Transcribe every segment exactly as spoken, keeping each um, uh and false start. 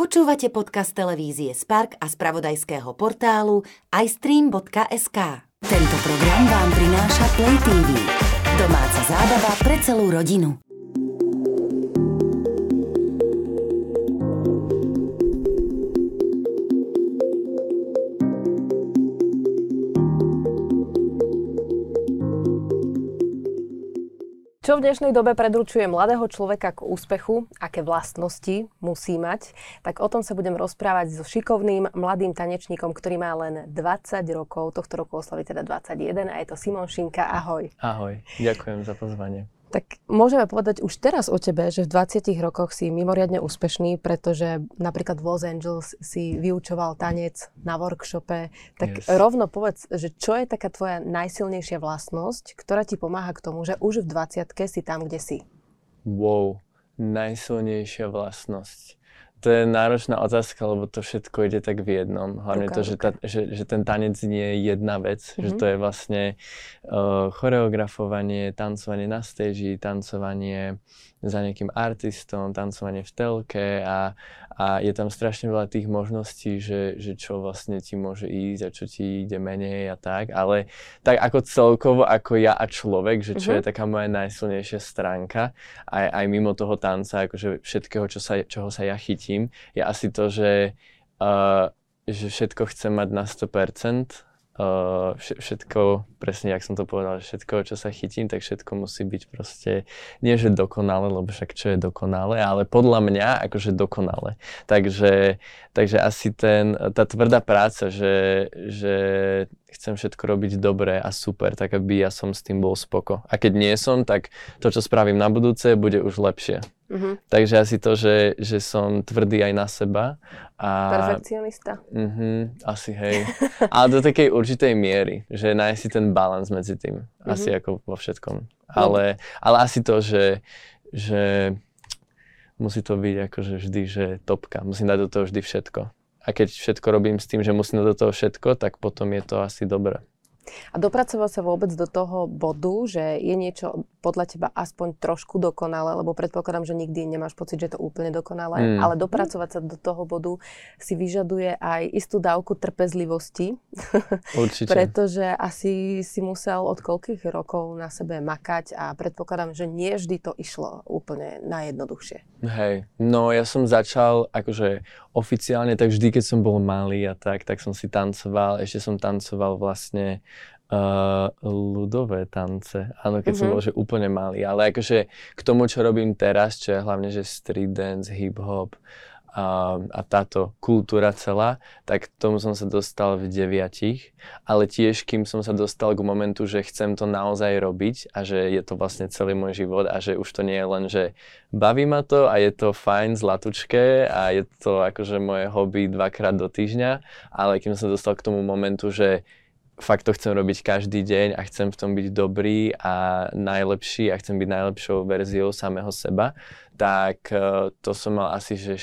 Počúvate podcast televízie Spark a spravodajského portálu iStream bodka es ká. Tento program vám prináša Play té vé. Domáca zábava pre celú rodinu. Čo v dnešnej dobe predurčuje mladého človeka k úspechu, aké vlastnosti musí mať, tak o tom sa budem rozprávať so šikovným mladým tanečníkom, ktorý má len dvadsať rokov, tohto roku oslaví teda dvadsaťjeden a je to Simon Šinka. Ahoj. Ahoj, ďakujem za pozvanie. Tak môžeme povedať už teraz o tebe, že v dvadsiatich rokoch si mimoriadne úspešný, pretože napríklad v Los Angeles si vyučoval tanec na workshope. Tak yes. Rovno povedz, že čo je taká tvoja najsilnejšia vlastnosť, ktorá ti pomáha k tomu, že už v dvadsiatke si tam, kde si? Wow, najsilnejšia vlastnosť. To je náročná otázka, lebo to všetko ide tak v jednom. Hlavne ruka, to, že, ta, že, že ten tanec nie je jedna vec, mm-hmm. že to je vlastne uh, choreografovanie, tancovanie na stage, tancovanie za nejakým artistom, tancovanie v telke a, a je tam strašne veľa tých možností, že, že čo vlastne ti môže ísť a čo ti ide menej a tak, ale tak ako celkovo, ako ja a človek, že čo mm-hmm. je taká moja najsilnejšia stránka, aj, aj mimo toho tanca, akože všetkého, čo sa, čoho sa ja chytím, je asi to, že, uh, že všetko chcem mať na sto percent. Uh, všetko, presne jak som to povedal, všetko, čo sa chytím, tak všetko musí byť proste, nie že dokonale, lebo však čo je dokonale, ale podľa mňa akože dokonale. Takže, takže asi ten, tá tvrdá práca, že, že chcem všetko robiť dobre a super, tak aby ja som s tým bol spoko. A keď nie som, tak to, čo spravím na budúce, bude už lepšie. Uh-huh. Takže asi to, že, že som tvrdý aj na seba. A perfekcionista? Uh-huh, asi hej. Ale do takej určitej miery, že nájsť si ten balans medzi tým. Uh-huh. Asi ako vo všetkom. Ale, ale asi to, že, že musí to byť akože vždy, že topka. Musím dať do toho vždy všetko. A keď všetko robím s tým, že musím dať do toho všetko, tak potom je to asi dobré. A dopracoval sa vôbec do toho bodu, že je niečo podľa teba aspoň trošku dokonalé, lebo predpokladám, že nikdy nemáš pocit, že je to úplne dokonalé, mm. ale dopracovať sa do toho bodu si vyžaduje aj istú dávku trpezlivosti. Určite. Pretože asi si musel od koľkých rokov na sebe makať a predpokladám, že nie vždy to išlo úplne najjednoduchšie. Hej, no ja som začal akože oficiálne, tak vždy, keď som bol malý a tak, tak som si tancoval, ešte som tancoval vlastne Uh, ľudové tance, áno, keď uh-huh. som bol že úplne malý, ale akože k tomu, čo robím teraz, čo je hlavne, že street dance, hip-hop a, a táto kultúra celá, tak k tomu som sa dostal v deviatich, ale tiež, kým som sa dostal k momentu, že chcem to naozaj robiť a že je to vlastne celý môj život a že už to nie je len, že baví ma to a je to fajn, zlatučké a je to akože moje hobby dvakrát do týždňa, ale kým som sa dostal k tomu momentu, že fakt to chcem robiť každý deň a chcem v tom byť dobrý a najlepší a chcem byť najlepšou verziou samého seba, tak to som mal asi že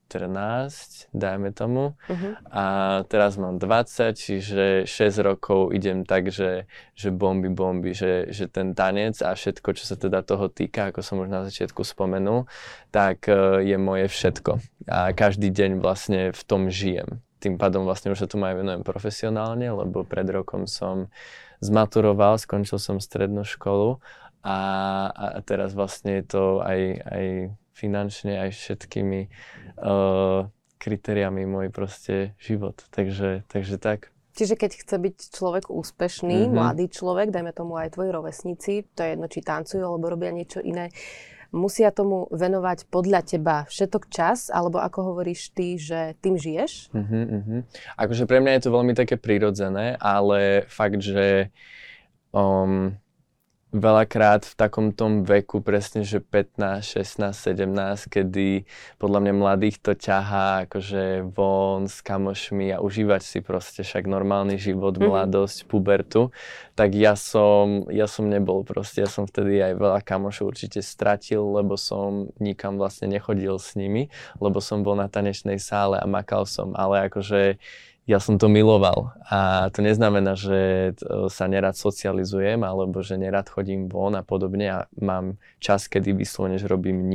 štrnásť, dajme tomu. Uh-huh. A teraz mám dvadsať, čiže šesť rokov idem tak, že, že bomby, bomby, že, že ten tanec a všetko, čo sa teda toho týka, ako som už na začiatku spomenul, tak je moje všetko. A každý deň vlastne v tom žijem. Tým pádom vlastne už sa tomu aj venujem profesionálne, lebo pred rokom som zmaturoval, skončil som strednú školu a, a teraz vlastne je to aj, aj finančne, aj všetkými uh, kritériami môj proste život. Takže, takže tak. Čiže keď chce byť človek úspešný, mm-hmm. mladý človek, dajme tomu aj tvoji rovesníci, to je jedno, či tancujú alebo robia niečo iné, musia tomu venovať podľa teba všetok čas, alebo ako hovoríš ty, že tým žiješ? Uh-huh, uh-huh. Akože pre mňa je to veľmi také prirodzené, ale fakt, že um, veľakrát v takom tom veku, presne, že pätnásť, šestnásť, sedemnásť, kedy podľa mňa mladých to ťahá akože von s kamošmi a užívať si proste však normálny život, mm-hmm. mladosť, pubertu, tak ja som, ja som nebol proste, ja som vtedy aj veľa kamošov určite stratil, lebo som nikam vlastne nechodil s nimi, lebo som bol na tanečnej sále a makal som, ale akože ja som to miloval a to neznamená, že sa nerad socializujem alebo že nerad chodím von a podobne a mám čas, kedy vyslovene, že robím nič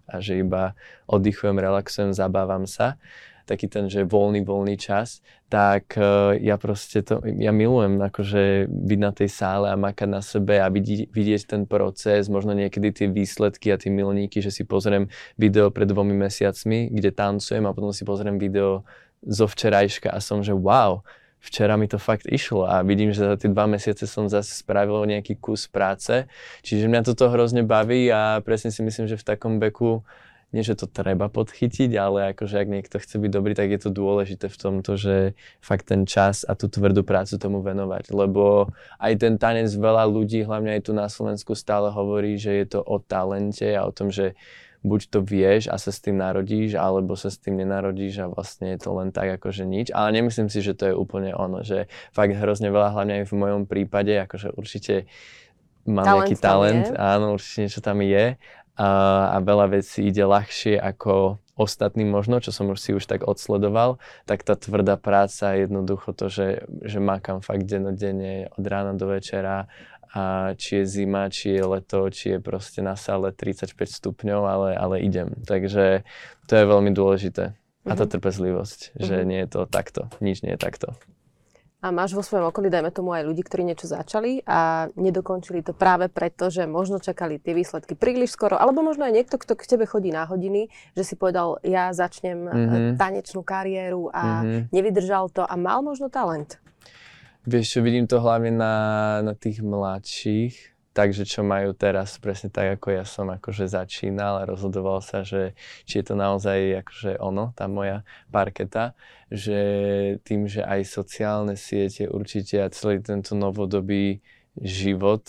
a že iba oddychujem, relaxujem, zabávam sa, taký ten, že voľný, voľný čas, tak uh, ja proste to, ja milujem akože byť na tej sále a makať na sebe a vidieť, vidieť ten proces, možno niekedy tie výsledky a tie milníky, že si pozriem video pred dvomi mesiacmi, kde tancujem a potom si pozriem video zo včerajška a som, že wow, včera mi to fakt išlo a vidím, že za tie dva mesiace som zase spravil nejaký kus práce, čiže mňa toto hrozne baví a presne si myslím, že v takom veku nie, že to treba podchytiť, ale akože ak niekto chce byť dobrý, tak je to dôležité v tomto, že fakt ten čas a tú tvrdú prácu tomu venovať. Lebo aj ten tanec veľa ľudí, hlavne aj tu na Slovensku, stále hovorí, že je to o talente a o tom, že buď to vieš a sa s tým narodíš, alebo sa s tým nenarodíš a vlastne je to len tak akože nič. Ale nemyslím si, že to je úplne ono, že fakt hrozne veľa, hlavne aj v mojom prípade, akože určite mám talent nejaký talent, je. Áno, určite niečo tam je. A, a veľa vecí ide ľahšie ako ostatným možno, čo som už si už tak odsledoval, tak tá tvrdá práca, jednoducho to, že, že makám fakt dennodenne od rána do večera a či je zima, či je leto, či je proste na sále tridsaťpäť stupňov, ale, ale idem. Takže to je veľmi dôležité. A tá trpezlivosť, mm-hmm. že nie je to takto, nič nie je takto. A máš vo svojom okolí, dajme tomu, aj ľudí, ktorí niečo začali a nedokončili to práve preto, že možno čakali tie výsledky príliš skoro, alebo možno aj niekto, kto k tebe chodí na hodiny, že si povedal, ja začnem mm-hmm. tanečnú kariéru a mm-hmm. nevydržal to a mal možno talent. Vieš čo, vidím to hlavne na, na tých mladších, takže čo majú teraz, presne tak, ako ja som akože začínal a rozhodoval sa, že či je to naozaj akože ono, tá moja parketa, že tým, že aj sociálne siete určite a celý tento novodobý život,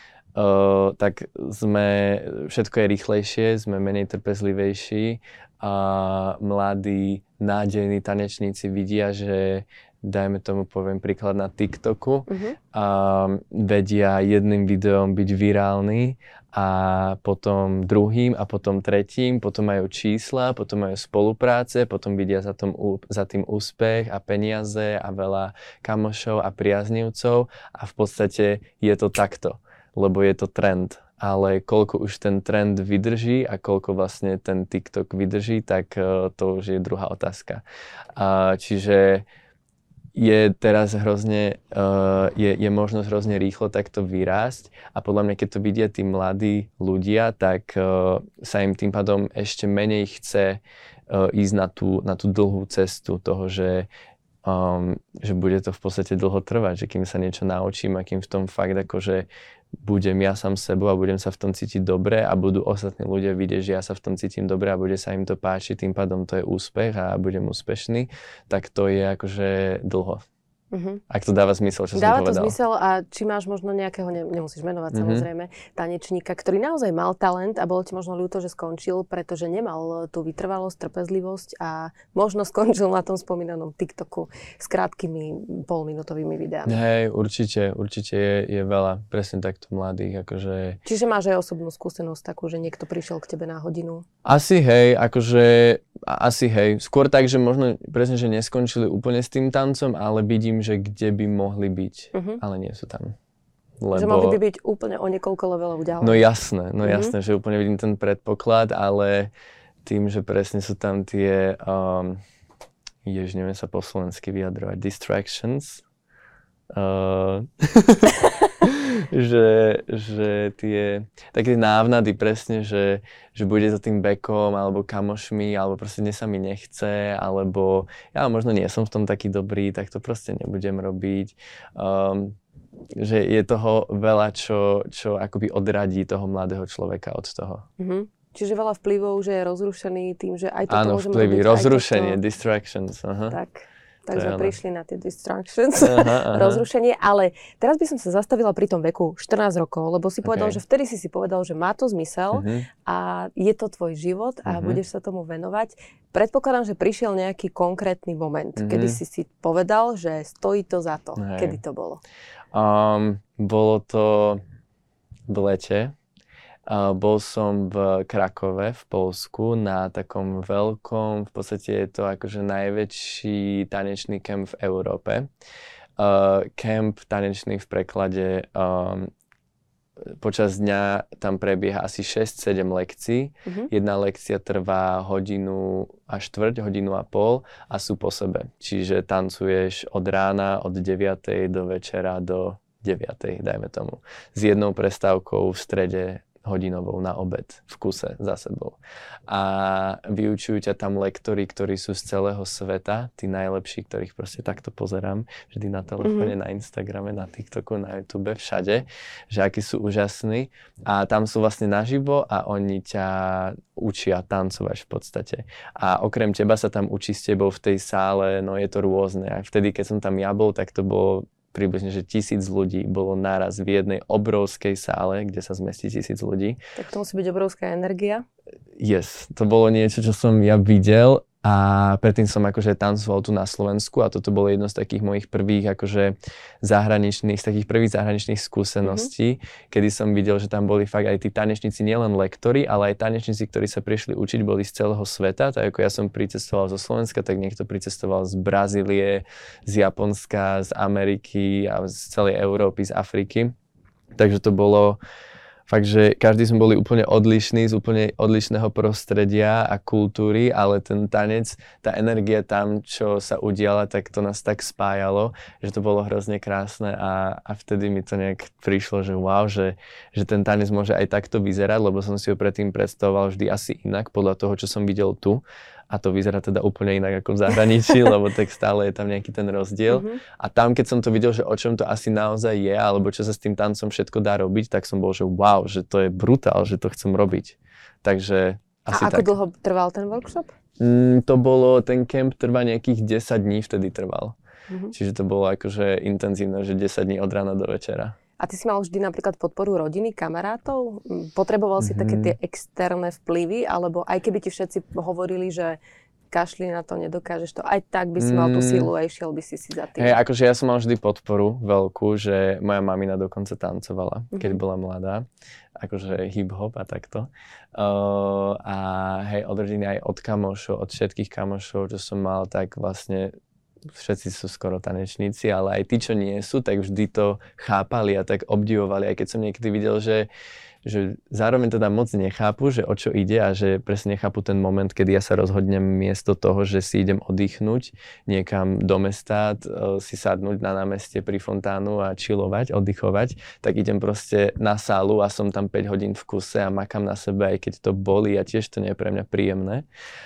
uh, tak sme, všetko je rýchlejšie, sme menej trpezlivejší a mladí, nádejní tanečníci vidia, že dajme tomu, poviem príklad na TikToku, uh-huh. a vedia jedným videom byť virálny a potom druhým a potom tretím, potom majú čísla, potom majú spolupráce, potom vidia za, tom, za tým úspech a peniaze a veľa kamošov a priaznivcov a v podstate je to takto, lebo je to trend. Ale koľko už ten trend vydrží a koľko vlastne ten TikTok vydrží, tak uh, to už je druhá otázka. Uh, čiže je teraz hrozne, uh, je, je možnosť hrozne rýchlo takto vyrásť a podľa mňa, keď to vidia tí mladí ľudia, tak uh, sa im tým pádom ešte menej chce uh, ísť na tú, na tú dlhú cestu toho, že, um, že bude to v podstate dlho trvať, že kým sa niečo naučím a kým v tom fakt akože budem ja sám sebou a budem sa v tom cítiť dobre a budú ostatní ľudia vidieť, že ja sa v tom cítim dobre a bude sa im to páčiť, tým pádom to je úspech a budem úspešný, tak to je akože dlho. Uh-huh. Ak to dáva zmysel, čo dáva som povedal. Dáva to zmysel a či máš možno nejakého, ne, nemusíš menovať uh-huh. samozrejme, tanečníka, ktorý naozaj mal talent a bolo ti možno ľúto, že skončil, pretože nemal tú vytrvalosť, trpezlivosť a možno skončil na tom spomínanom TikToku s krátkými polminútovými videami. Hej, určite, určite je, je veľa presne takto mladých, akože... Čiže máš aj osobnú skúsenosť takú, že niekto prišiel k tebe na hodinu? Asi hej, akože... Asi hej, skôr tak, že možno presne, že neskončili úplne s tým tancom, ale vidím, že kde by mohli byť, uh-huh. ale nie sú tam. Lebo... Že mohli by byť úplne o niekoľko levelov ďalej. No jasné, no uh-huh. jasné, že úplne vidím ten predpoklad, ale tým, že presne sú tam tie, um, jež neviem sa po slovensky vyjadrovať, distractions, uh, že, že tie také návnady presne, že, že bude za tým bekom alebo kamošmi, alebo proste dnes sa mi nechce, alebo ja možno nie som v tom taký dobrý, tak to proste nebudem robiť. Um, že je toho veľa, čo, čo akoby odradí toho mladého človeka od toho. Mm-hmm. Čiže veľa vplyvov, že je rozrušený tým, že aj toto Áno, môže vplyvy, byť rozrušenie, toto... distractions. Aha. Tak. Tak sme prišli na tie distractions, aha, aha. rozrušenie, ale teraz by som sa zastavila pri tom veku štrnásť rokov, lebo si povedal, okay. že vtedy si si povedal, že má to zmysel uh-huh. a je to tvoj život a uh-huh. budeš sa tomu venovať. Predpokladám, že prišiel nejaký konkrétny moment, uh-huh. kedy si si povedal, že stojí to za to. Hey. Kedy to bolo? Um, bolo to v lete. Uh, bol som v Krakove v Poľsku na takom veľkom, v podstate je to akože najväčší tanečný kemp v Európe. Uh, kemp tanečný v preklade um, počas dňa tam prebieha asi šesť sedem lekcií. Uh-huh. Jedna lekcia trvá hodinu a štvrť, hodinu a pol a sú po sebe. Čiže tancuješ od rána, od deviatej do večera do deviatej, dajme tomu. S jednou prestávkou v strede hodinovou na obed v kuse za sebou. A vyučujú ťa tam lektori, ktorí sú z celého sveta, tí najlepší, ktorých proste takto pozerám, vždy na telefóne, mm-hmm. na Instagrame, na TikToku, na YouTube, všade, že akí sú úžasní. A tam sú vlastne naživo a oni ťa učia tancovať v podstate. A okrem teba sa tam učí s tebou v tej sále, no je to rôzne. A vtedy, keď som tam ja bol, tak to bolo približne, že tisíc ľudí bolo naraz v jednej obrovskej sále, kde sa zmestí tisíc ľudí. Tak to musí byť obrovská energia. Yes, to bolo niečo, čo som ja videl a predtým som akože tancoval tu na Slovensku a toto bolo jedno z takých mojich prvých akože zahraničných, z takých prvých zahraničných skúseností, mm-hmm. kedy som videl, že tam boli fakt aj tí tanečníci, nielen lektori, ale aj tanečníci, ktorí sa prišli učiť, boli z celého sveta, tak ako ja som pricestoval zo Slovenska, tak niekto pricestoval z Brazílie, z Japonska, z Ameriky a z celej Európy, z Afriky. Takže to bolo fakt, že každý sme boli úplne odlišní, z úplne odlišného prostredia a kultúry, ale ten tanec, tá energia tam, čo sa udiala, tak to nás tak spájalo, že to bolo hrozne krásne a, a vtedy mi to nejak prišlo, že wow, že, že ten tanec môže aj takto vyzerať, lebo som si ho predtým predstavoval vždy asi inak podľa toho, čo som videl tu. A to vyzerá teda úplne inak ako v zahraničí, lebo tak stále je tam nejaký ten rozdiel. Mm-hmm. A tam, keď som to videl, že o čom to asi naozaj je, alebo čo sa s tým tancom všetko dá robiť, tak som bol, že wow, že to je brutál, že to chcem robiť. Takže asi a ako tak. dlho trval ten workshop? Mm, to bolo, ten kemp trvá nejakých desať dní vtedy trval. Mm-hmm. Čiže to bolo akože intenzívne, že desať dní od rána do večera. A ty si mal vždy napríklad podporu rodiny, kamarátov? Potreboval si mm-hmm. také tie externé vplyvy? Alebo aj keby ti všetci hovorili, že kašli na to, nedokážeš to, aj tak by si mal tú silu a išiel by si si za tým? Hej, akože ja som mal vždy podporu veľkú, že moja mamina dokonca tancovala, keď mm-hmm. bola mladá. Akože hip-hop a takto. Uh, a hej, od rodiny aj od kamošov, od všetkých kamošov, čo som mal, tak vlastne všetci sú skoro tanečníci, ale aj tí, čo nie sú, tak vždy to chápali a tak obdivovali. Aj keď som niekedy videl, že, že zároveň teda moc nechápu, že o čo ide a že presne nechápu ten moment, kedy ja sa rozhodnem miesto toho, že si idem oddychnúť niekam do mesta, si sadnúť na námestie pri fontánu a chillovať, oddychovať, tak idem proste na sálu a som tam päť hodín v kuse a makám na sebe, aj keď to bolí a tiež to nie je pre mňa príjemné.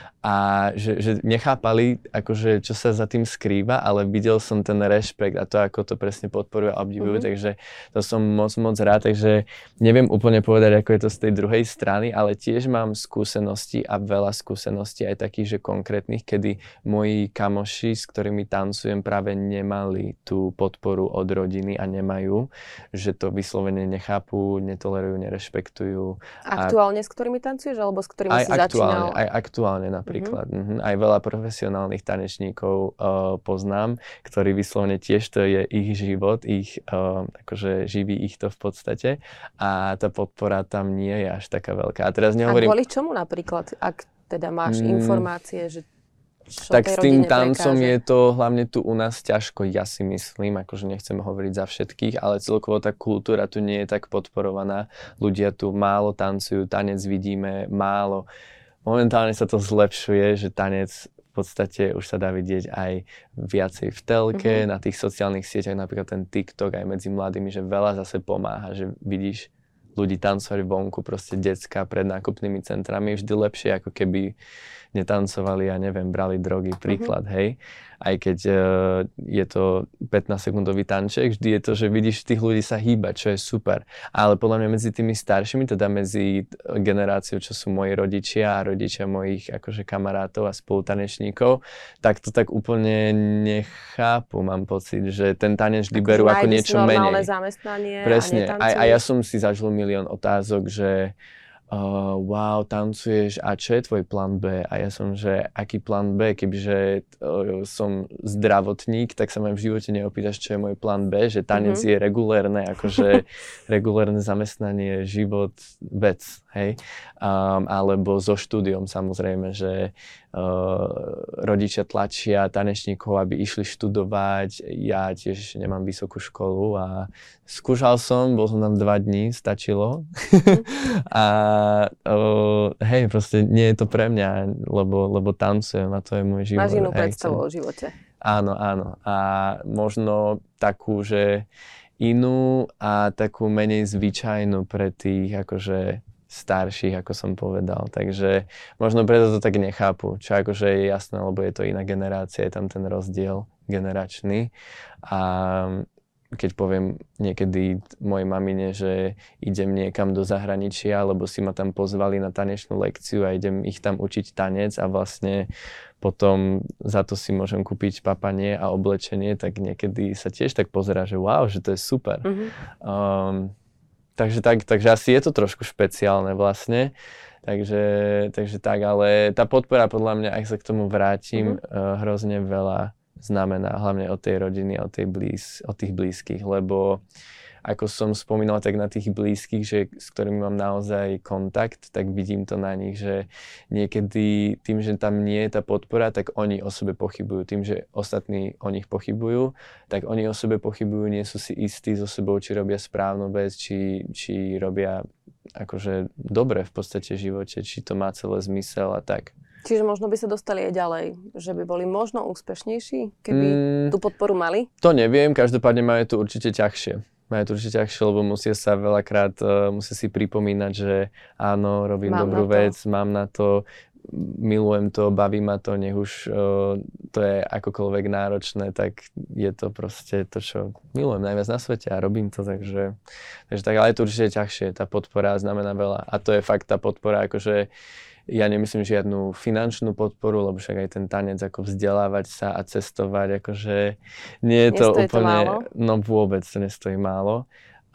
A že, že nechápali, akože, čo sa za tým skrýva, ale videl som ten rešpekt a to, ako to presne podporujú a obdivujú, mm-hmm. takže to som moc, moc rád, takže neviem úplne povedať, ako je to z tej druhej strany, ale tiež mám skúsenosti a veľa skúseností aj takých, že konkrétnych, kedy moji kamoši, s ktorými tancujem, práve nemali tú podporu od rodiny a nemajú, že to vyslovene nechápu, netolerujú, nerešpektujú. Aktuálne a... s ktorými tancuješ, alebo s ktorými aj si začínal? Aj aktuálne napríklad. Príklad. Mm-hmm. Aj veľa profesionálnych tanečníkov uh, poznám, ktorí vyslovene tiež to je ich život, ich, uh, akože živí ich to v podstate a tá podpora tam nie je až taká veľká. A teraz nehovorím... A kvôli čomu napríklad, ak teda máš mm, informácie, že čo tak s tým tancom prekáže? Je to hlavne tu u nás ťažko, ja si myslím, akože nechcem hovoriť za všetkých, ale celkovo tá kultúra tu nie je tak podporovaná. Ľudia tu málo tancujú, tanec vidíme málo. Momentálne sa to zlepšuje, že tanec v podstate už sa dá vidieť aj viacej v telke, mm-hmm. na tých sociálnych sieťach, napríklad ten TikTok aj medzi mladými, že veľa zase pomáha, že vidíš ľudí tancovať vonku, proste decká pred nákupnými centrami, vždy lepšie, ako keby netancovali a neviem, brali drogy, príklad, mm-hmm. hej. Aj keď uh, je to pätnásťsekundový tanček, vždy je to, že vidíš tých ľudí sa hýbať, čo je super. Ale podľa mňa medzi tými staršími, teda medzi generáciou, čo sú moji rodičia a rodičia mojich akože kamarátov a spolutanečníkov, tak to tak úplne nechápu, mám pocit, že ten tanec vždy berú ako niečo menej. Zamestnanie presne, a a, a ja som si zažil milión otázok, že Uh, wow, tancuješ a čo je tvoj plán B? A ja som, že aký plán B? Kebyže uh, som zdravotník, tak sa ma v živote neopýtaš, čo je môj plán B, že tanec mm-hmm. je regulérne, akože regulérne zamestnanie, život, vec, hej? Um, alebo so štúdiom samozrejme, že rodičia tlačia tanečníkov, aby išli študovať. Ja tiež nemám vysokú školu a skúšal som, bol som tam dva dní, stačilo. a uh, hej, proste nie je to pre mňa, lebo, lebo tancujem a to je môj život. Máš inú hej, predstavu chcem... o živote. Áno, áno. A možno takú, že inú a takú menej zvyčajnú pre tých akože starších, ako som povedal. Takže možno preto to tak nechápu, čo akože je jasné, lebo je to iná generácia, je tam ten rozdiel generačný. A keď poviem niekedy mojej mamine, že idem niekam do zahraničia, lebo si ma tam pozvali na tanečnú lekciu a idem ich tam učiť tanec a vlastne potom za to si môžem kúpiť papanie a oblečenie, tak niekedy sa tiež tak pozerá, že wow, že to je super. Mm-hmm. Um, takže, tak, takže asi je to trošku špeciálne vlastne. Takže, takže tak, ale tá podpora podľa mňa, ak sa k tomu vrátim, mm-hmm. uh, hrozne veľa znamená, hlavne od tej rodiny, od, tej blíz, od tých blízkych, lebo ako som spomínal, tak na tých blízkych, že, s ktorými mám naozaj kontakt, tak vidím to na nich, že niekedy tým, že tam nie je tá podpora, tak oni o sebe pochybujú. Tým, že ostatní o nich pochybujú, tak oni o sebe pochybujú, nie sú si istí so sebou, či robia správnu vec, či, či robia akože dobre v podstate v živote, či to má celé zmysel a tak. Čiže možno by sa dostali aj ďalej, že by boli možno úspešnejší, keby mm, tú podporu mali? To neviem, každopádne majú to určite ťažšie. Majú to určite ťažšie, lebo musia sa veľakrát, uh, musia si pripomínať, že áno, robím mám dobrú vec, mám na to, milujem to, baví ma to, nech už uh, to je akokoľvek náročné, tak je to proste to, čo milujem najviac na svete a robím to, takže, takže tak, ale je to určite ťažšie, tá podpora znamená veľa a to je fakt tá podpora, akože ja nemyslím žiadnu finančnú podporu, lebo však aj ten tanec, ako vzdelávať sa a cestovať, akože nie je to nestojí úplne, to málo? No vôbec to nestojí málo.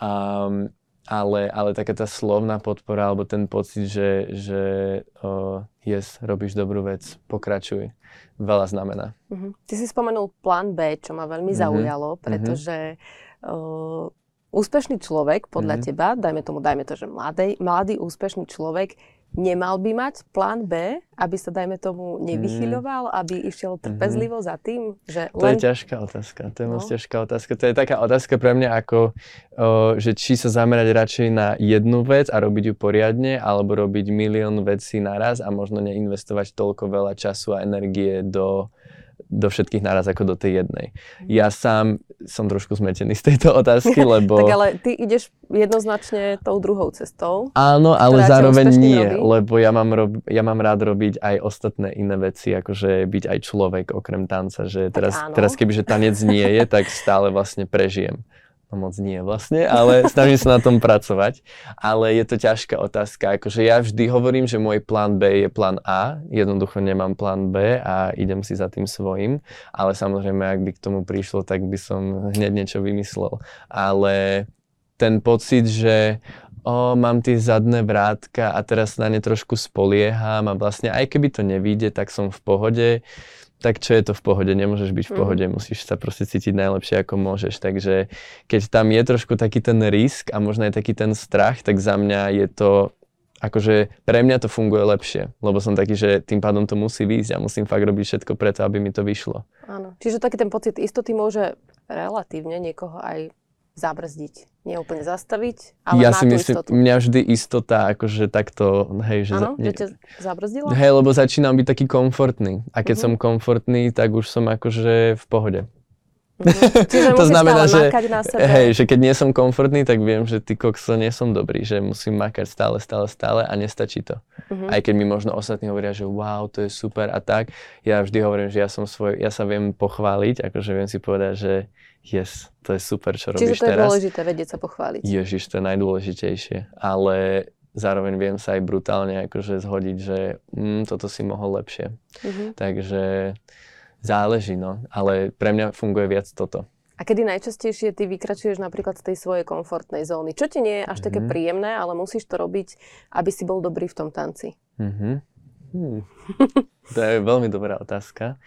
Um, ale, ale taká tá slovná podpora, alebo ten pocit, že, že uh, yes, robíš dobrú vec, pokračuj, veľa znamená. Uh-huh. Ty si spomenul plán B, čo ma veľmi uh-huh. zaujalo, pretože uh, úspešný človek, podľa uh-huh. teba, dajme tomu, dajme to, že mladý, mladý úspešný človek, nemal by mať plán B, aby sa, dajme tomu, nevychyľoval, aby išiel trpezlivo za tým, že len... To je ťažká otázka, to je no. moc ťažká otázka. To je taká otázka pre mňa ako, o, že či sa zamerať radšej na jednu vec a robiť ju poriadne, alebo robiť milión vecí naraz a možno neinvestovať toľko veľa času a energie do... do všetkých naraz ako do tej jednej. Ja sám som trošku zmetený z tejto otázky, lebo... Tak ale ty ideš jednoznačne tou druhou cestou. Áno, ale zároveň nie, robí. Lebo ja mám, rob, ja mám rád robiť aj ostatné iné veci, akože byť aj človek okrem tanca, že teraz, teraz kebyže tanec nie je, tak stále vlastne prežijem. No moc nie vlastne, ale snažím sa na tom pracovať. Ale je to ťažká otázka. Akože ja vždy hovorím, že môj plán B je plán A. Jednoducho nemám plán B a idem si za tým svojím. Ale samozrejme, ak by k tomu prišlo, tak by som hneď niečo vymyslel. Ale ten pocit, že o, mám tie zadné vrátka a teraz na ne trošku spolieham a vlastne aj keby to nevíde, tak som v pohode. Tak čo je to v pohode? Nemôžeš byť v pohode, mm. musíš sa proste cítiť najlepšie, ako môžeš. Takže keď tam je trošku taký ten risk a možno aj taký ten strach, tak za mňa je to, akože pre mňa to funguje lepšie. Lebo som taký, že tým pádom to musí výjsť a musím fakt robiť všetko preto, aby mi to vyšlo. Áno. Čiže taký ten pocit istoty môže relatívne niekoho aj zabrzdiť. Nie úplne zastaviť, ale ja má si tú myslím, istotu. Mňa vždy istota, akože takto, hej, že... Áno, za, že ťa zabrzdila? Hej, lebo začínam byť taký komfortný. A keď uh-huh. som komfortný, tak už som akože v pohode. Uh-huh. Čiže to musíš znamená, stále že, makať na sebe. Hej, že keď nie som komfortný, tak viem, že ty kokso, nie som dobrý, že musím makať stále, stále, stále a nestačí to. Uh-huh. Aj keď mi možno ostatní hovoria, že wow, to je super a tak, ja vždy hovorím, že ja som svoj, ja sa viem pochváliť, akože viem si povedať, že yes, to je super, čo robíš teraz. Čiže to je teraz. Dôležité vedieť sa pochváliť. Ježiš, to je najdôležitejšie, ale zároveň viem sa aj brutálne akože zhodiť, že mm, toto si mohol lepšie. Uh-huh. Takže záleží, no, ale pre mňa funguje viac toto. A kedy najčastejšie ty vykračuješ napríklad z tej svojej komfortnej zóny? Čo ti nie je až mm-hmm. také príjemné, ale musíš to robiť, aby si bol dobrý v tom tanci? Mm-hmm. Hmm. To je veľmi dobrá otázka.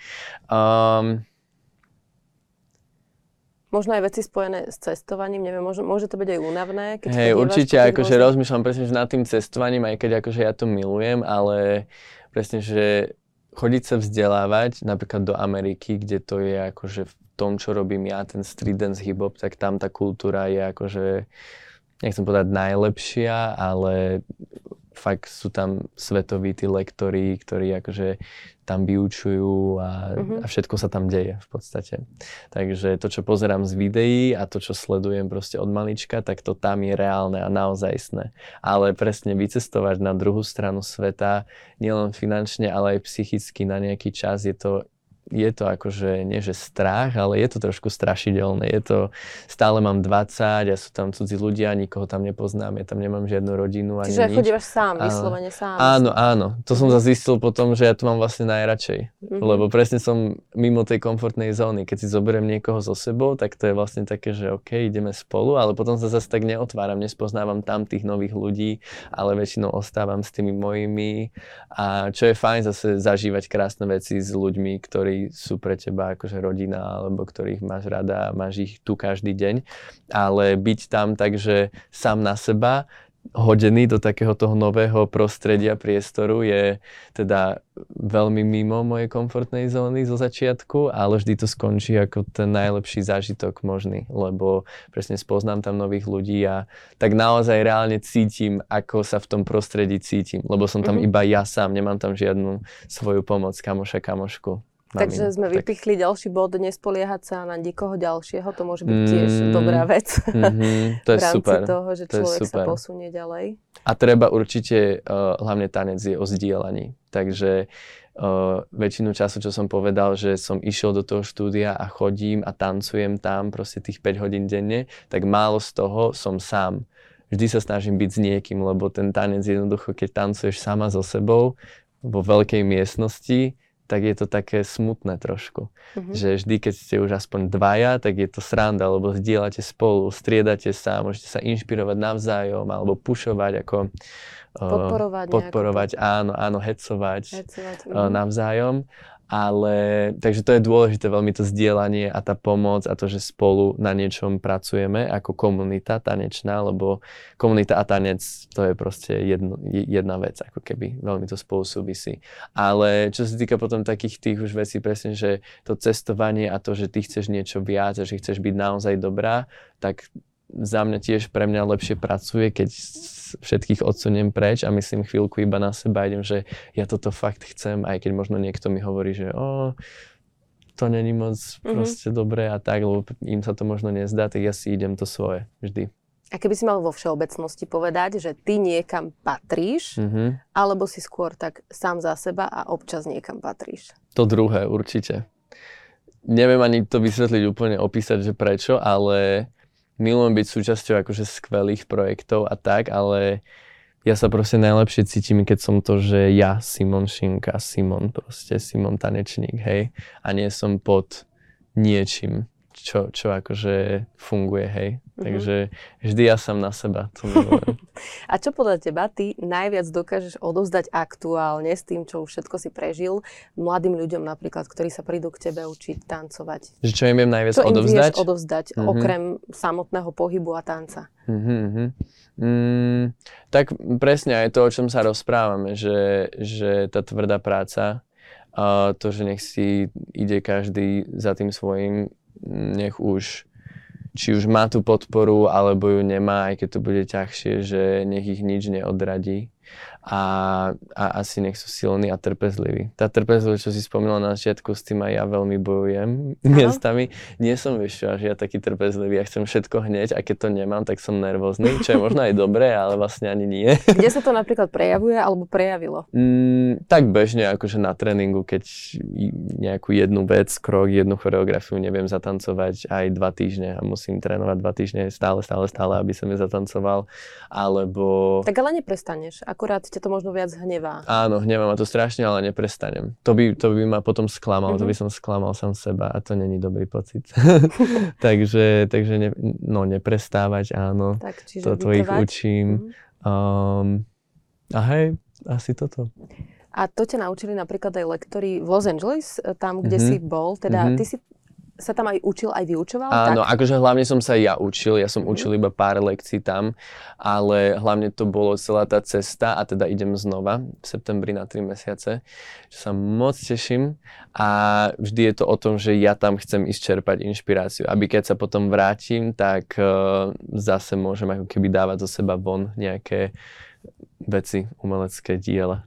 Um, Možno aj veci spojené s cestovaním, neviem, môže, môže to byť aj únavné? Keď hej, určite, akože rozmýšľam presne, že nad tým cestovaním, aj keď akože ja to milujem, ale presne, že chodiť sa vzdelávať napríklad do Ameriky, kde to je akože v tom, čo robím ja, ten street dance hip-hop, tak tam tá kultúra je akože, nechcem povedať najlepšia, ale fakt sú tam svetoví tí lektori, ktorí akože tam vyučujú a, mm-hmm. a všetko sa tam deje v podstate. Takže to, čo pozerám z videí a to, čo sledujem proste od malička, tak to tam je reálne a naozajstné. Ale presne vycestovať na druhú stranu sveta, nielen finančne, ale aj psychicky na nejaký čas, je to je to akože, nie že strach, ale je to trošku strašidelné. Je to, stále mám dvadsať a sú tam cudzí ľudia, nikoho tam nepoznám, ja tam nemám žiadnu rodinu ani Čiže nič. chodívaš sám, vyslovene sám. Áno, áno. To som zase zistil potom, že ja to mám vlastne najradšej. Mm-hmm. Lebo presne som mimo tej komfortnej zóny. Keď si zoberiem niekoho so sebou, tak to je vlastne také, že OK, ideme spolu, ale potom sa zase tak neotváram, nespoznávam tam tých nových ľudí, ale väčšinou ostávam s tými mojimi. A čo je fajn zase zažívať krásne veci s ľuďmi, ktorí sú pre teba akože rodina, alebo ktorých máš rada a máš ich tu každý deň. Ale byť tam tak, že sám na seba, hodený do takého toho nového prostredia, priestoru, je teda veľmi mimo mojej komfortnej zóny zo začiatku, ale vždy to skončí ako ten najlepší zážitok možný, lebo presne spoznám tam nových ľudí a tak naozaj reálne cítim, ako sa v tom prostredí cítim, lebo som tam mm-hmm. iba ja sám, nemám tam žiadnu svoju pomoc, kamoša, kamošku. Takže sme tak vypichli ďalší bod, nespoliehať sa na nikoho ďalšieho, to môže byť tiež mm, dobrá vec. Mm-hmm, to je v rámci super. toho, že to človek sa posunie ďalej. A treba určite, uh, hlavne tanec je o zdieľaní. Takže uh, väčšinu času, čo som povedal, že som išiel do toho štúdia a chodím a tancujem tam proste tých päť hodín denne, tak málo z toho som sám. Vždy sa snažím byť s niekým, lebo ten tanec jednoducho, keď tancuješ sama so sebou vo veľkej miestnosti, tak je to také smutné trošku. Mm-hmm. Že vždy, keď ste už aspoň dvaja, tak je to sranda, lebo zdieľate spolu, striedate sa, môžete sa inšpirovať navzájom, alebo pušovať, ako podporovať, uh, podporovať áno, áno, hecovať, hecovať uh, navzájom. Ale, takže to je dôležité, veľmi to zdieľanie a tá pomoc a to, že spolu na niečom pracujeme ako komunita tanečná, lebo komunita a tanec to je proste jedno, jedna vec, ako keby veľmi to spolu súvisí. Ale čo sa týka potom takých tých už vecí, presne, že to cestovanie a to, že ty chceš niečo viac a že chceš byť naozaj dobrá, tak za mňa tiež pre mňa lepšie pracuje, keď všetkých odsuniem preč a myslím chvíľku iba na seba, idem, že ja toto fakt chcem, aj keď možno niekto mi hovorí, že o, to není moc mm-hmm. proste dobré a tak, lebo im sa to možno nezdá, tak ja si idem to svoje vždy. A keby si mal vo všeobecnosti povedať, že ty niekam patríš, mm-hmm. alebo si skôr tak sám za seba a občas niekam patríš? To druhé, určite. Neviem ani to vysvetliť úplne, opísať, že prečo, ale milujem byť súčasťou akože skvelých projektov a tak, ale ja sa proste najlepšie cítim, keď som to, že ja, Simon Šinka, Simon proste, Simon tanečník, hej, a nie som pod niečím, čo, čo akože funguje, hej. Mm-hmm. Takže vždy ja sám na seba, to milujem. A čo podľa teba ty najviac dokážeš odovzdať aktuálne s tým, čo už všetko si prežil, mladým ľuďom napríklad, ktorí sa prídu k tebe učiť tancovať? Že čo im viem najviac čo odovzdať? Čo im vieš odovzdať, mm-hmm. okrem samotného pohybu a tanca? Mm-hmm. Mm, tak presne aj to, o čom sa rozprávame, že, že tá tvrdá práca, uh, to, že nech si ide každý za tým svojím, nech už či už má tú podporu, alebo ju nemá, aj keď to bude ťažšie, že nech ich nič neodradí. A, a asi nech sú silní a trpezliví. Tá trpezlivosť, čo si spomínala na začiatku, s tým aj ja veľmi bojujem miestami. Nie som, vieš čo, až ja taký trpezlivý, ja chcem všetko hneď a keď to nemám, tak som nervózny, čo je možno aj dobré, ale vlastne ani nie. Kde sa to napríklad prejavuje alebo prejavilo? Mm, tak bežne, akože na tréningu, keď nejakú jednu vec, krok, jednu choreografiu neviem zatancovať aj dva týždne a musím trénovať dva týždne stále, stále, stále, aby som je zatancoval, alebo... Tak ale neprestaneš, akurát ťa to možno viac hnevá. Áno, hnevá ma to strašne, ale neprestanem. To by, to by ma potom sklamal, mm-hmm. to by som sklamal sám seba a to není dobrý pocit. takže takže ne, no, neprestávať, áno. Tak, čiže to ich učím. Mm-hmm. Um, a hej, asi toto. A to ťa naučili napríklad aj lektori v Los Angeles, tam, kde mm-hmm. si bol. Teda mm-hmm. ty si sa tam aj učil, aj vyučoval? Áno, tak? akože hlavne som sa ja učil, ja som mm. učil iba pár lekcií tam, ale hlavne to bolo celá tá cesta a teda idem znova v septembri na tri mesiace, čo sa moc teším a vždy je to o tom, že ja tam chcem ísť čerpať inšpiráciu, aby keď sa potom vrátim, tak uh, zase môžem ako keby dávať zo seba von nejaké veci, umelecké diela.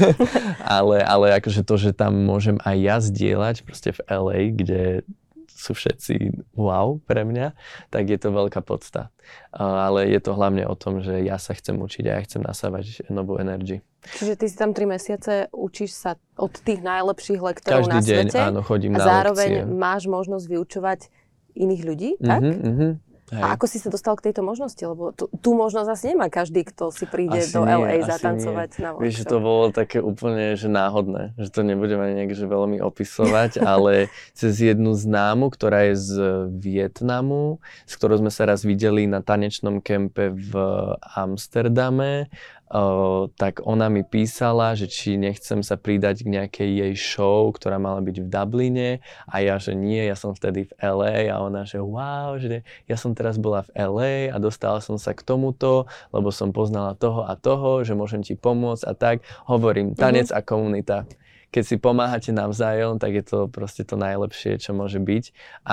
ale, ale akože to, že tam môžem aj ja zdieľať proste v el ej, kde sú všetci wow pre mňa, tak je to veľká podsta. Uh, ale je to hlavne o tom, že ja sa chcem učiť a ja chcem nasávať novú energiu. Čiže ty si tam tri mesiace učíš sa od tých najlepších lektorov každý na deň, svete áno, chodím a na zároveň lekcie. máš možnosť vyučovať iných ľudí, tak? Uh-huh, uh-huh. Hej. A ako si sa dostal k tejto možnosti? Lebo tu, tú možnosť asi nemá každý, kto si príde asi do nie, el ej asi zatancovať nie. na workshop. Vieš, že to bolo také úplne že náhodné, že to nebudem ani nejak že veľmi opisovať, ale cez jednu známu, ktorá je z Vietnamu, s ktorou sme sa raz videli na tanečnom kempe v Amsterdame, Uh, tak ona mi písala, že či nechcem sa pridať k nejakej jej show, ktorá mala byť v Dubline a ja, že nie, ja som vtedy v el ej a ona, že wow, že ja som teraz bola v el ej a dostala som sa k tomuto, lebo som poznala toho a toho, že môžem ti pomôcť a tak. Hovorím, tanec mm-hmm. a komunita. Keď si pomáhate navzájom, tak je to proste to najlepšie, čo môže byť.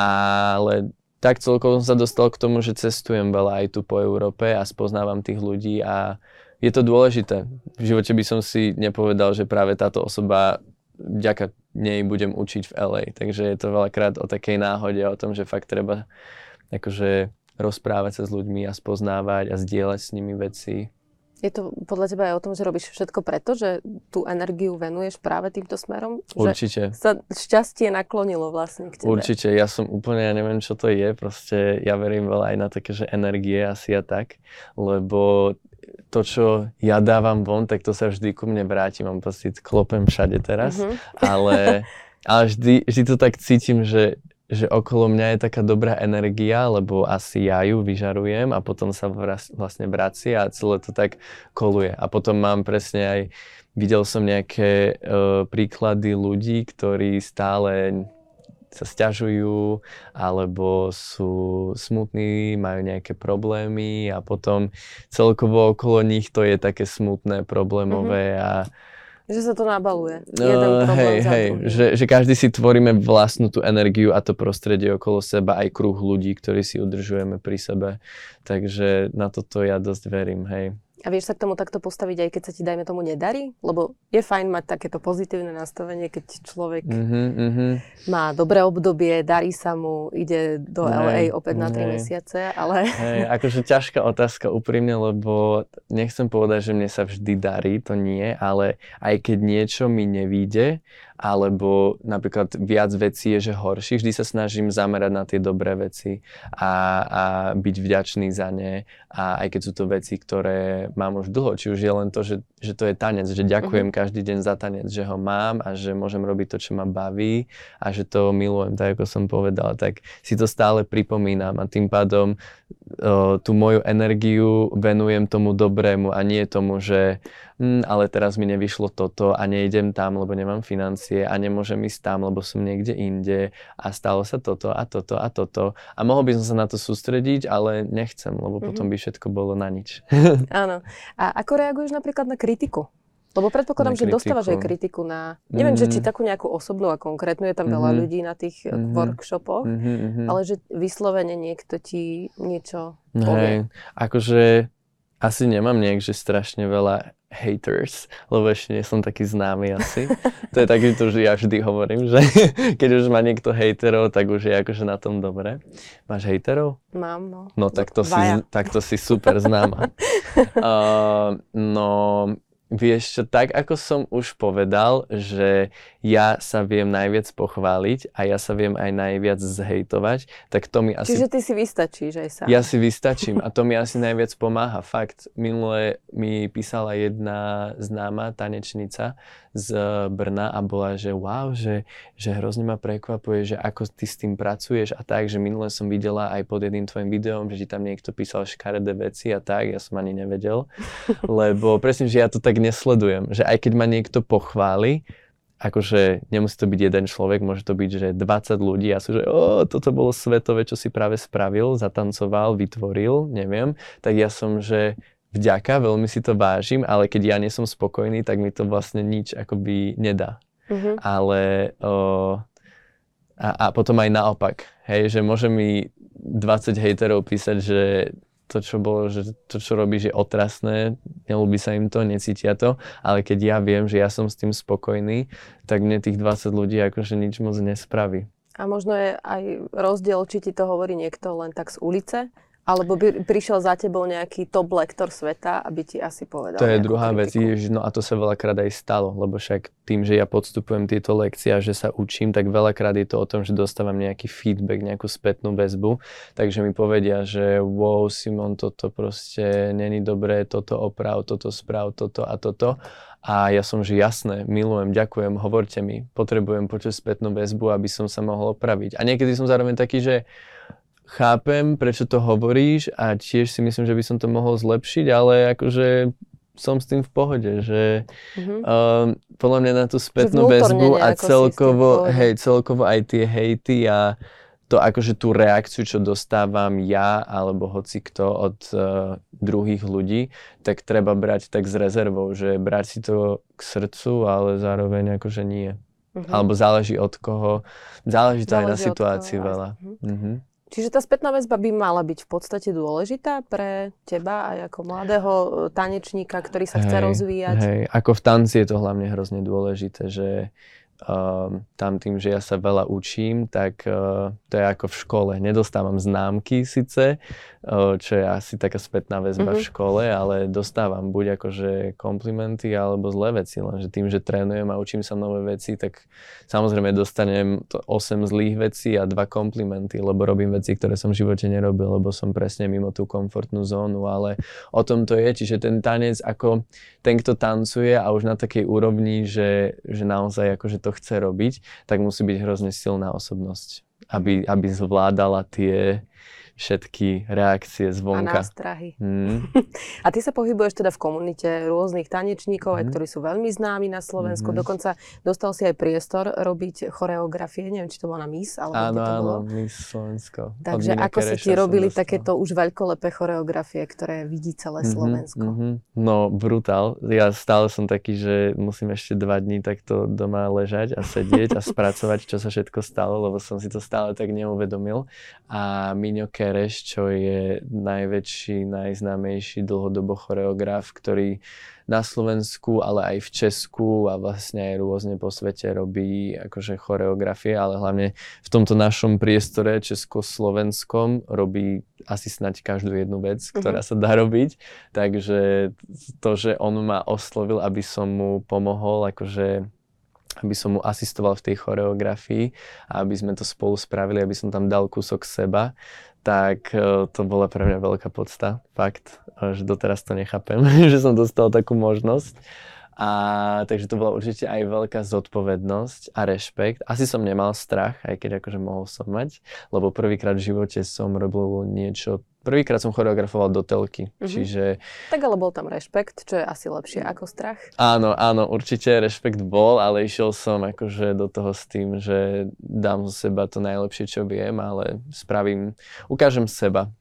Ale tak celkovo som sa dostal k tomu, že cestujem veľa aj tu po Európe a spoznávam tých ľudí a je to dôležité. V živote by som si nepovedal, že práve táto osoba, vďaka nej budem učiť v el ej. Takže je to veľakrát o takej náhode, o tom, že fakt treba akože rozprávať sa s ľuďmi a spoznávať a zdieľať s nimi veci. Je to podľa teba aj o tom, že robíš všetko preto, že tú energiu venuješ práve týmto smerom? Určite. Že sa šťastie naklonilo vlastne k tebe? Určite. Ja som úplne, ja neviem, čo to je. Proste ja verím veľa aj na také, že energie asi a tak. Lebo to, čo ja dávam von, tak to sa vždy ku mne vráti. Mám pocit, klopem všade teraz. Mm-hmm. Ale, ale vždy, vždy to tak cítim, že že okolo mňa je taká dobrá energia, lebo asi ja ju vyžarujem a potom sa vlastne vracia a celé to tak koluje. A potom mám presne aj, videl som nejaké uh, príklady ľudí, ktorí stále sa sťažujú alebo sú smutní, majú nejaké problémy a potom celkovo okolo nich to je také smutné, problémové mm-hmm. a že sa to nabaluje. Jeden uh, problém hej, za hej, druhý. Že, že každý si tvoríme vlastnú tú energiu a to prostredie okolo seba, aj kruh ľudí, ktorí si udržujeme pri sebe. Takže na toto ja dosť verím, hej. A vieš sa k tomu takto postaviť, aj keď sa ti, dajme tomu, nedarí? Lebo je fajn mať takéto pozitívne nastavenie, keď človek mm-hmm, mm-hmm. má dobré obdobie, darí sa mu, ide do nej, el ej opäť nej. na tri mesiace, ale... Hej, akože ťažká otázka úprimne, lebo nechcem povedať, že mne sa vždy darí, to nie, ale aj keď niečo mi nevíde, alebo napríklad viac vecí je, že horší, vždy sa snažím zamerať na tie dobré veci a, a byť vďačný za ne. A aj keď sú to veci, ktoré mám už dlho, či už je len to, že, že to je tanec, že ďakujem uh-huh. každý deň za tanec, že ho mám a že môžem robiť to, čo ma baví a že to milujem, tak ako som povedal, tak si to stále pripomínam a tým pádom o, tú moju energiu venujem tomu dobrému a nie tomu, že hm, ale teraz mi nevyšlo toto a nejdem tam, lebo nemám financie a nemôžem ísť tam, lebo som niekde inde a stalo sa toto a toto a toto a mohol by som sa na to sústrediť, ale nechcem, lebo mm-hmm. potom by všetko bolo na nič. Áno. A ako reaguješ napríklad na kritiku? Lebo predpokladám, že dostávaš aj kritiku na, neviem, mm-hmm. že či takú nejakú osobnú a konkrétnu, je tam mm-hmm. veľa ľudí na tých mm-hmm. workshopoch, mm-hmm. ale že vyslovene niekto ti niečo povie. Hej, akože asi nemám nejak, že strašne veľa haters, lebo ešte nie som taký známy asi. To je taký to, že ja vždy hovorím, že keď už má niekto haterov, tak už je akože na tom dobre. Máš haterov? Mám, no. No tak to, si, tak to si super známa. uh, no... Vieš čo, tak ako som už povedal, že ja sa viem najviac pochváliť a ja sa viem aj najviac zhejtovať, tak to mi asi... Čiže ty si vystačíš aj sám. Ja si vystačím a to mi asi najviac pomáha. Fakt, minule mi písala jedna známa tanečnica z Brna a bola, že wow, že, že hrozne ma prekvapuje, že ako ty s tým pracuješ a tak, že minule som videla aj pod jedným tvojim videom, že ti tam niekto písal škaredé veci a tak, ja som ani nevedel, lebo presne, že ja to tak nesledujem, že aj keď ma niekto pochváli akože nemusí to byť jeden človek, môže to byť, že dvadsať ľudí a sú, že o, toto bolo svetové, čo si práve spravil, zatancoval, vytvoril, neviem, tak ja som, že vďaka, veľmi si to vážim, ale keď ja nie som spokojný, tak mi to vlastne nič akoby nedá. Mm-hmm. Ale o, a, a potom aj naopak, hej, že môže mi dvadsať hejterov písať, že to, čo bolo, že to, čo robíš, je otrasné, neľúbi sa im to, necítia to, ale keď ja viem, že ja som s tým spokojný, tak mne tých dvadsať ľudí akože nič moc nespraví. A možno je aj rozdiel, či ti to hovorí niekto len tak z ulice, alebo by prišiel za tebou nejaký top lektor sveta, aby ti asi povedal. To je druhá vec, no a to sa veľakrát aj stalo, lebo však tým, že ja podstupujem tieto lekcie a že sa učím, tak veľakrát je to o tom, že dostávam nejaký feedback, nejakú spätnú väzbu, takže mi povedia, že wow, Simon, toto proste není dobré, toto oprav, toto správ, toto a toto. A ja som, že jasné, milujem, ďakujem, hovorte mi, potrebujem počuť spätnú väzbu, aby som sa mohol opraviť. A niekedy som zároveň taký, že chápem, prečo to hovoríš a tiež si myslím, že by som to mohol zlepšiť, ale akože som s tým v pohode, že mm-hmm. um, podľa mňa na tú spätnú väzbu a celkovo, hej, celkovo aj tie hejty a to akože tú reakciu, čo dostávam ja alebo hoci kto od uh, druhých ľudí, tak treba brať tak s rezervou, že brať si to k srdcu, ale zároveň akože nie. Mm-hmm. Alebo záleží od koho, záleží to záleží aj na situácii veľa. Mm-hmm. Čiže tá spätná väzba by mala byť v podstate dôležitá pre teba aj ako mladého tanečníka, ktorý sa chce hej, rozvíjať? Hej, ako v tanci je to hlavne hrozne dôležité, že um, tam tým, že ja sa veľa učím, tak uh, to je ako v škole. Nedostávam známky síce, uh, čo je asi taká spätná väzba mm-hmm. v škole, ale dostávam buď akože komplimenty alebo zlé veci, lenže tým, že trénujem a učím sa nové veci, tak samozrejme dostanem to osem zlých vecí a dva komplimenty, lebo robím veci, ktoré som v živote nerobil, lebo som presne mimo tú komfortnú zónu, ale o tom to je, čiže ten tanec ako ten, kto tancuje a už na takej úrovni, že, že naozaj akože to chce robiť, tak musí byť hrozne silná osobnosť, aby, aby zvládala tie všetky reakcie zvonka. A nástrahy. Mm. A ty sa pohybuješ teda v komunite rôznych tanečníkov, mm. aj ktorí sú veľmi známi na Slovensku. Mm. Dokonca dostal si aj priestor robiť choreografie. Neviem, či to bolo na Miss, alebo áno, kde to bolo. Áno, Miss Slovensko. Takže ako si ti robili takéto už veľkolepé choreografie, ktoré vidí celé mm-hmm, Slovensko? Mm-hmm. No, brutál. Ja stále som taký, že musím ešte dva dní takto doma ležať a sedieť a spracovať, čo sa všetko stalo, lebo som si to stále tak neuvedomil. A Miňo Kereš, čo je najväčší, najznámejší dlhodobo choreograf, ktorý na Slovensku, ale aj v Česku a vlastne aj rôzne po svete robí akože choreografie, ale hlavne v tomto našom priestore československom robí asi snáď každú jednu vec, ktorá sa dá robiť. Takže to, že on ma oslovil, aby som mu pomohol, akože aby som mu asistoval v tej choreografii a aby sme to spolu spravili, aby som tam dal kúsok seba, tak to bola pre mňa veľká podsta. Fakt, že doteraz to nechápem, že som dostal takú možnosť. A takže to bola určite aj veľká zodpovednosť a rešpekt. Asi som nemal strach, aj keď akože mohol som mať, lebo prvýkrát v živote som robil niečo, prvýkrát som choreografoval do telky, mm-hmm. čiže... Tak ale bol tam rešpekt, čo je asi lepšie ako strach? Áno, áno, určite rešpekt bol, ale išiel som akože do toho s tým, že dám zo seba to najlepšie, čo viem, ale spravím, ukážem seba.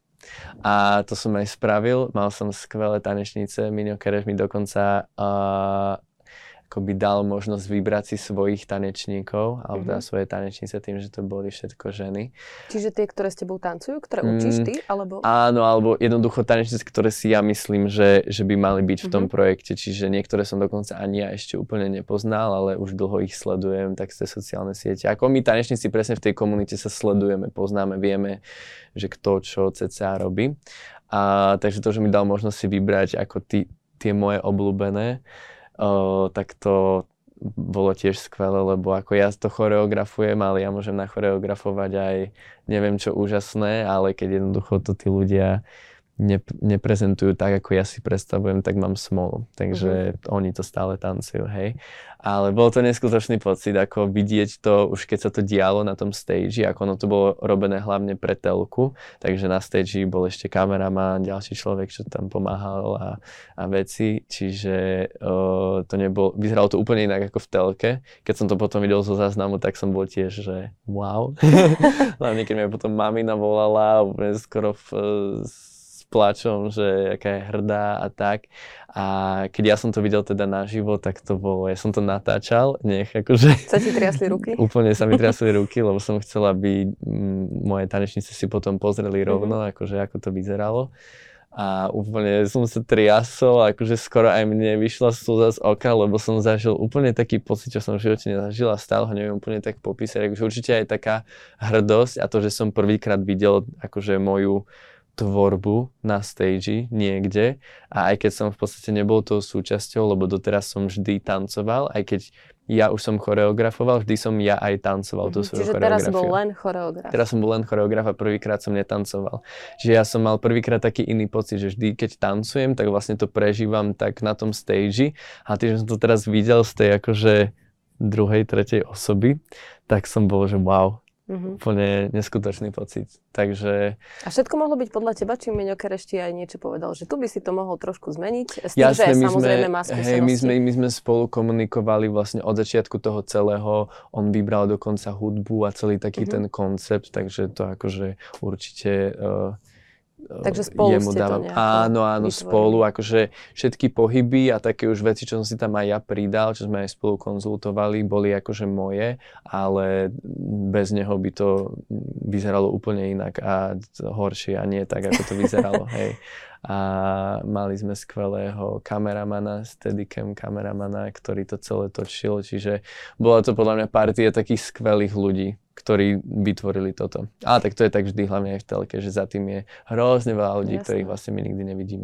A to som aj spravil, mal som skvelé tanečnice, Miňo Kereš mi dokonca uh, akoby dal možnosť vybrať si svojich tanečníkov, alebo teda svoje tanečnice tým, že to boli všetko ženy. Čiže tie, ktoré s tebou tancujú, ktoré učíš ty, alebo? Áno, alebo jednoducho tanečnice, ktoré si ja myslím, že, že by mali byť v tom mm-hmm. projekte, čiže niektoré som dokonca ani ja ešte úplne nepoznal, ale už dlho ich sledujem, tak z tej sociálne siete. Ako my tanečníci presne v tej komunite sa sledujeme, poznáme, vieme, že kto čo cca robí. A takže to, že mi dal možnosť si vybrať ako tí, tie moje obľúbené, Uh, tak to bolo tiež skvelé, lebo ako ja to choreografujem, ale ja môžem nachoreografovať aj neviem čo úžasné, ale keď jednoducho to tí ľudia nep- neprezentujú tak, ako ja si predstavujem, tak mám smolu. Takže mm-hmm. oni to stále tancujú, hej. Ale bol to neskutočný pocit, ako vidieť to, už keď sa to dialo na tom stage, ako ono to bolo robené hlavne pre telku, takže na stage bol ešte kameraman, ďalší človek, čo tam pomáhal a, a veci, čiže uh, to nebol, vyzeralo to úplne inak ako v telke. Keď som to potom videl zo záznamu, tak som bol tiež, že wow. Hlavne keď mi potom mamina volala, úplne skoro v, s pláčom, že aká je hrdá a tak. A keď ja som to videl teda naživo, tak to bolo, ja som to natáčal, nech akože... Sa ti triasli ruky? Úplne sa mi triasli ruky, lebo som chcel, aby m, moje tanečnice si potom pozreli rovno, mm-hmm. akože ako to vyzeralo. A úplne som sa triasol, akože skoro aj mne vyšla slza z oka, lebo som zažil úplne taký pocit, čo som v živote nezažil a stále ho neviem úplne tak popísať. Akože určite aj taká hrdosť a to, že som prvýkrát videl akože moju tvorbu na stage niekde a aj keď som v podstate nebol tou súčasťou, lebo doteraz som vždy tancoval, aj keď ja už som choreografoval, vždy som ja aj tancoval tú svoju Čiže choreografiu. teraz bol len choreograf. Teraz som bol len choreograf a prvýkrát som netancoval. Čiže ja som mal prvýkrát taký iný pocit, že vždy keď tancujem, tak vlastne to prežívam tak na tom stage a tým, že som to teraz videl z tej akože druhej, tretej osoby, tak som bol, že wow. Mm-hmm. Úplne neskutočný pocit. Takže... A všetko mohlo byť podľa teba, či Meňo Kerešti aj niečo povedal, že tu by si to mohol trošku zmeniť? S tým, Jasné, že my samozrejme sme, má skúsenosti. hej, my, sme, my sme spolu komunikovali vlastne od začiatku toho celého. On vybral dokonca hudbu a celý taký mm-hmm. ten koncept, takže to akože určite... Uh, Takže spolu ste dávam. to nejako Áno, áno, vytvorili. spolu, akože všetky pohyby a také už veci, čo som si tam aj ja pridal, čo sme aj spolu konzultovali, boli akože moje, ale bez neho by to vyzeralo úplne inak a horšie a nie tak, ako to vyzeralo, hej. A mali sme skvelého kameramana, steadicam kameramana, ktorý to celé točil, čiže bola to podľa mňa partia takých skvelých ľudí, ktorí vytvorili toto. Ale tak to je tak vždy, hlavne aj v telke, že za tým je hrozne veľa ľudí, Jasne. ktorých vlastne my nikdy nevidíme.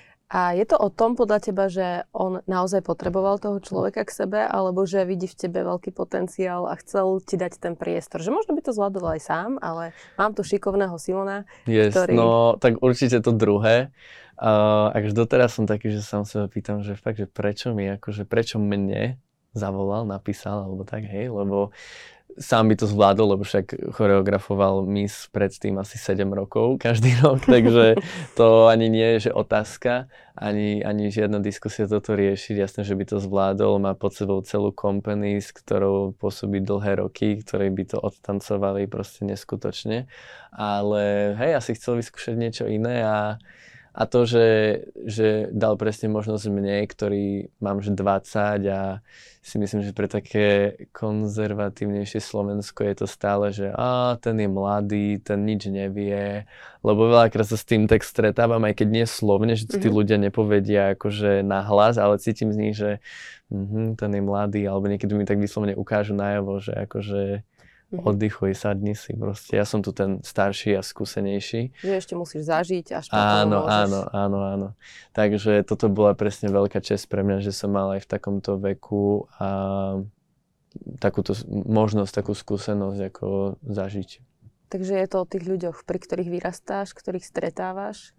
A je to o tom podľa teba, že on naozaj potreboval toho človeka k sebe, alebo že vidí v tebe veľký potenciál a chcel ti dať ten priestor? Že možno by to zvládol aj sám, ale mám tu šikovného Simona, yes, ktorý... No, tak určite to druhé. Uh, až doteraz som taký, že sám seba pýtam, že fakt, že prečo mi, akože prečo mne zavolal, napísal, alebo tak, hej, lebo sám by to zvládol, lebo však choreografoval Miss predtým asi sedem rokov, každý rok, takže to ani nie je, že otázka, ani, ani žiadna diskusia toto riešiť. Jasné, že by to zvládol, má pod sebou celú company, s ktorou pôsobí dlhé roky, ktorí by to odtancovali proste neskutočne. Ale hej, asi chcel vyskúšať niečo iné a A to, že, že dal presne možnosť mne, ktorý mám už dvadsať a si myslím, že pre také konzervatívnejšie Slovensko je to stále, že á, ten je mladý, ten nič nevie, lebo veľakrát sa s tým tak stretávam, aj keď nie slovne, že to tí ľudia nepovedia akože nahlas, ale cítim z nich, že uh-huh, ten je mladý, alebo niekedy mi tak vyslovene ukážu najavo, že akože oddychuj, sadni si proste. Ja som tu ten starší a skúsenejší. Že ešte musíš zažiť, až potom áno, môžeš. Áno, áno, áno. Takže toto bola presne veľká česť pre mňa, že som mal aj v takomto veku a takúto možnosť, takú skúsenosť ako zažiť. Takže je to o tých ľuďoch, pri ktorých vyrastáš, ktorých stretávaš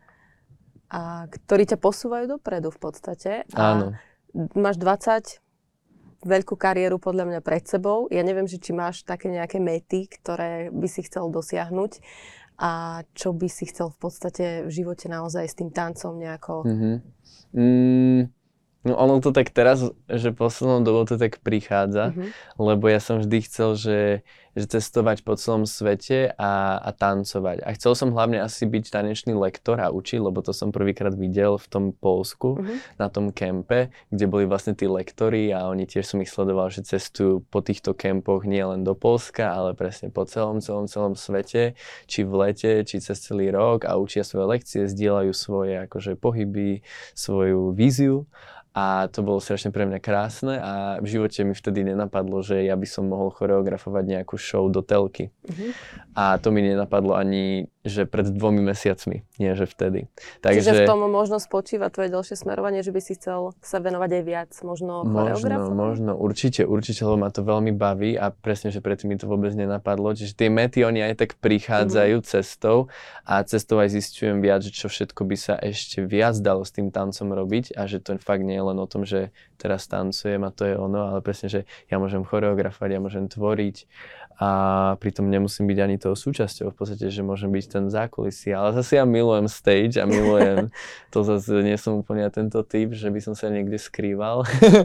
a ktorí ťa posúvajú dopredu v podstate. A áno. Máš dvadsať veľkú kariéru podľa mňa pred sebou. Ja neviem, že či máš také nejaké mety, ktoré by si chcel dosiahnuť a čo by si chcel v podstate v živote naozaj s tým tancom nejako... Mm-hmm. Mm, no ono to tak teraz, že poslednou dobou to tak prichádza, mm-hmm. lebo ja som vždy chcel, že, že cestovať po celom svete a, a tancovať. A chcel som hlavne asi byť tanečný lektor a učiť, lebo to som prvýkrát videl v tom Poľsku, mm-hmm. na tom kempe, kde boli vlastne tí lektori a oni tiež som ich sledoval, že cestujú po týchto kempoch nie len do Poľska, ale presne po celom, celom, celom svete, či v lete, či cez celý rok a učia svoje lekcie, zdieľajú svoje akože pohyby, svoju víziu. A to bolo strašne pre mňa krásne a v živote mi vtedy nenapadlo, že ja by som mohol choreografovať nejakú show do telky. Mm-hmm. A to mi nenapadlo ani, že pred dvomi mesiacmi, nie že vtedy. Takže, Čiže v tom možno spočíva tvoje ďalšie smerovanie, že by si chcel sa venovať aj viac možno choreografom? Možno, možno, určite, určite, lebo ma to veľmi baví a presne, že predtým mi to vôbec nenapadlo. Čiže tie mety, oni aj tak prichádzajú mm-hmm. cestou a cestou aj zistujem viac, že čo všetko by sa ešte viac dalo s tým tancom robiť a že to fakt nie je len o tom, že teraz tancujem a to je ono, ale presne, že ja môžem choreografovať, ja môžem tvoriť a pritom nemusím byť ani toho súčasťou, v podstate, že môžem byť ten zákulisí, ale zase ja milujem stage a milujem, to zase nie som úplne tento typ, že by som sa niekde skrýval,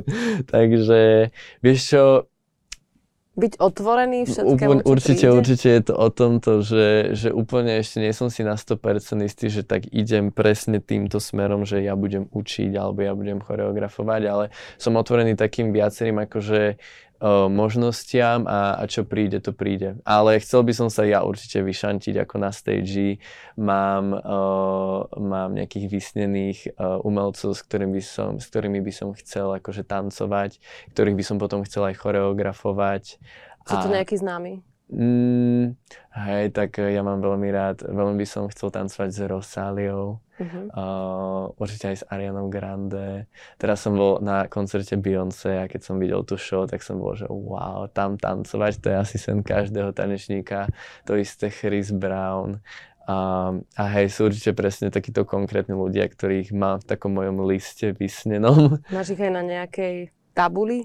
takže vieš čo, byť otvorený všetkému, čo určite, príde? určite je to o tomto, že, že úplne ešte nie som si na sto percent istý, že tak idem presne týmto smerom, že ja budem učiť alebo ja budem choreografovať, ale som otvorený takým viacerým akože o, možnostiam a, a čo príde, to príde. Ale chcel by som sa ja určite vyšantiť ako na stage. Mám, o, mám nejakých vysnených o, umelcov, s ktorými, by som, s ktorými by som chcel akože tancovať, ktorých by som potom chcel aj choreografovať. Sú to nejaký známy? Mm, hej, tak ja mám veľmi rád, veľmi by som chcel tancovať s Rosáliou, uh-huh. uh, určite aj s Arianou Grande. Teraz som bol na koncerte Beyoncé a keď som videl tú show, tak som bol, že wow, tam tancovať, to je asi sen každého tanečníka, to isté Chris Brown. Um, a hej, sú určite presne takíto konkrétni ľudia, ktorých mám v takom mojom liste vysnenom. Máš ich aj na nejakej tabuli?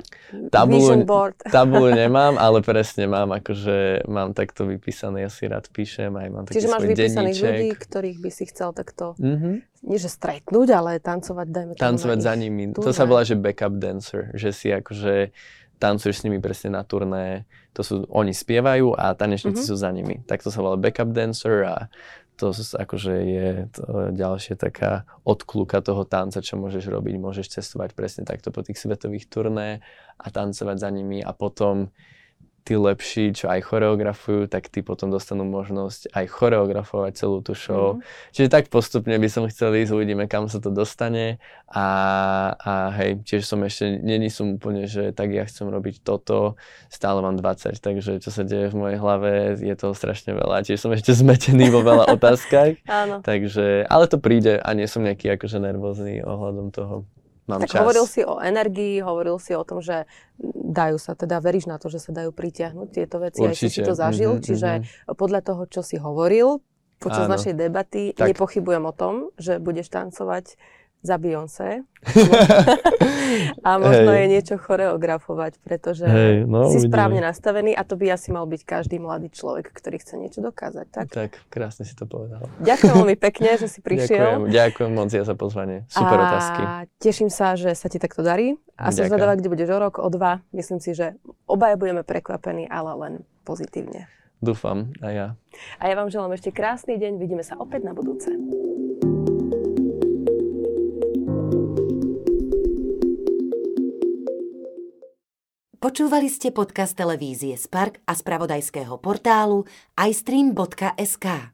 Tabulu, Vision board. tabulu nemám, ale presne mám, akože mám takto vypísané, ja si rád píšem, aj mám taký Čiže svoj máš vypísaných denníček. ľudí, ktorých by si chcel takto, mm-hmm. nie že stretnúť, ale tancovať, dajme tomu tancovať za nimi. To sa volá, že backup dancer, že si akože tancuješ s nimi presne na turné, to sú, oni spievajú a tanečníci mm-hmm. sú za nimi. Tak to sa volá backup dancer a to akože je to ďalšia taká odkľuka toho tanca, čo môžeš robiť. Môžeš cestovať presne takto po tých svetových turné a tancovať za nimi a potom tí lepší, čo aj choreografujú, tak tí potom dostanú možnosť aj choreografovať celú tú show. Mm. Čiže tak postupne by som chcel ísť, uvidíme, kam sa to dostane a, a hej, tiež som ešte, není som úplne, že tak ja chcem robiť toto, stále mám dvadsať, takže čo sa deje v mojej hlave, je toho strašne veľa, tiež som ešte zmetený vo veľa otázkach, Áno. Takže, ale to príde a nie som nejaký akože nervózny ohľadom toho. Mám tak čas. Hovoril si o energii, hovoril si o tom, že dajú sa, teda veríš na to, že sa dajú pritiahnuť tieto veci, určite. Aj si to zažil, mm-hmm, čiže mm-hmm. podľa toho, čo si hovoril počas Áno. našej debaty, tak. Nepochybujem o tom, že budeš tancovať za Beyoncé a možno hey. je niečo choreografovať, pretože hey, no, si uvidíme. Správne nastavený a to by asi mal byť každý mladý človek, ktorý chce niečo dokázať, tak? Tak, krásne si to povedal. Ďakujem veľmi pekne, že si prišiel. Ďakujem, ďakujem moc ja za pozvanie. Super a otázky. Teším sa, že sa ti takto darí a som zvedavá, kde budeš o rok, o dva. Myslím si, že obaja budeme prekvapení, ale len pozitívne. Dúfam, a ja. A ja vám želám ešte krásny deň, vidíme sa opäť na budúce. Počúvali ste podcast televízie Spark a spravodajského portálu i stream bodka es ká.